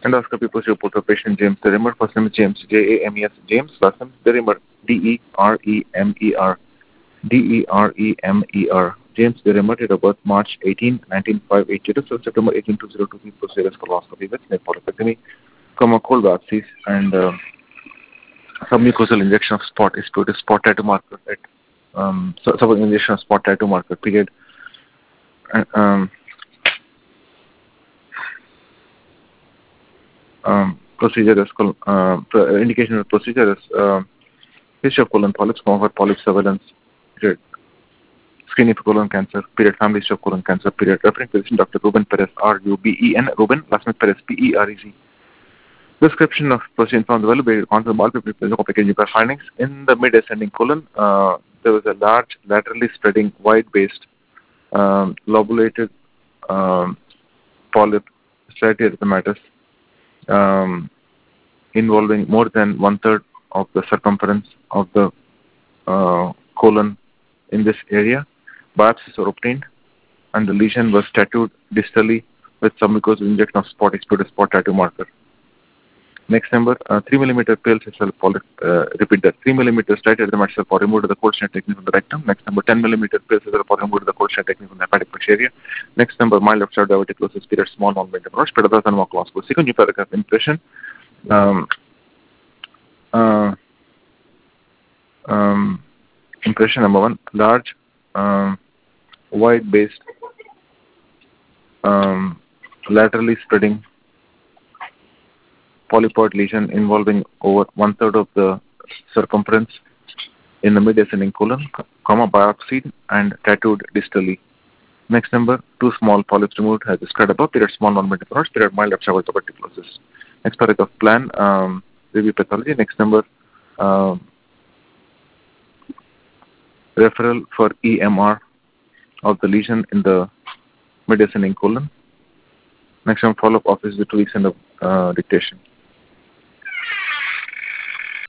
Endoscopy procedure report of patient James Derimer. First name is James, James, James. Last name is Derimer, Deremer. Deremer. James Derimer, date of birth March 18, 1980 to September 18, 2002. Procedures coloscopy with nephrolectomy, cold biopsies, and submucosal injection of spot tattoo marker at injection of spot tattoo marker period. Uh, um, Procedure is indication of procedure is history of colon polyps, cohort polyp surveillance period, screening for colon cancer period, family history of colon cancer period. Referring physician Dr. Ruben Perez, Ruben, Ruben, last name Perez, Perez. Description of procedure from the well-based content packaging findings. In the mid-ascending colon, there was a large, laterally spreading, wide-based, lobulated polyp, slightly erythematous, involving more than one-third of the circumference of the colon in this area. Biopsies were obtained, and the lesion was tattooed distally with submucosal injection of spot tattoo marker. Next number, 3 millimeter pale cell polyp, repeat that, 3 millimeter slight erythematous cell polyp removed with the cold chain technique from the rectum. Next number, 10 millimeter pale cell polyp removed with the cold chain technique from the hepatic puncture area. Next number, mild obstructive diverticulosis period, small non-bending approach, pedothas and macroscope. Second new paragraph, impression. Impression number 1, large, wide-based, laterally spreading polypoid lesion involving over one-third of the circumference in the mid-ascending colon, biopsied and tattooed distally. Next number, 2 small polyps removed as described above, period small non-bending approach, period mild obstructive diverticulosis. Next paragraph, plan, review pathology. Next number, referral for EMR of the lesion in the mid-ascending colon. Next one, follow-up office with 2 weeks and dictation.